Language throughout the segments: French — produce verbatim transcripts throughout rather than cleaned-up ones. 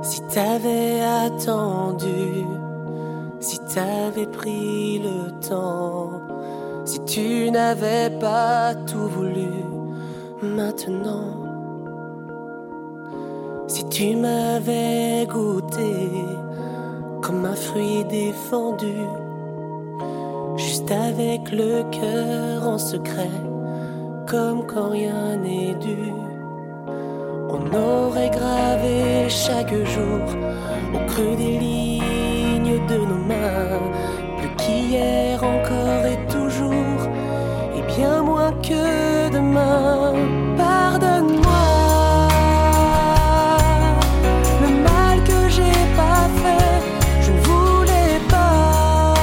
Si t'avais attendu, si t'avais pris le temps, si tu n'avais pas tout voulu maintenant, si tu m'avais goûté comme un fruit défendu, juste avec le cœur en secret, comme quand rien n'est dû, on aurait gravé chaque jour au creux des lignes de nos mains, plus qu'hier encore et toujours, et bien moins que demain. Pardonne-moi le mal que j'ai pas fait, je ne voulais pas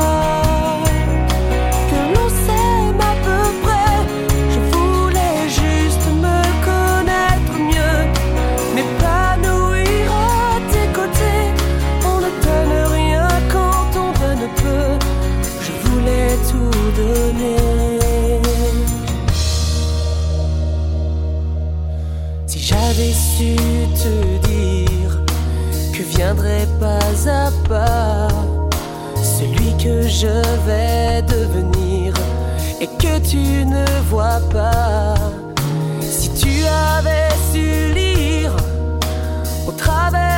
que l'on s'aime à peu près, je voulais juste me connaître mieux, m'épanouir à tes côtés. On ne donne rien quand on donne peu, je voulais tout donner. Si j'avais su te dire que viendrait pas à pas celui que je vais devenir et que tu ne vois pas, si tu avais su lire au travers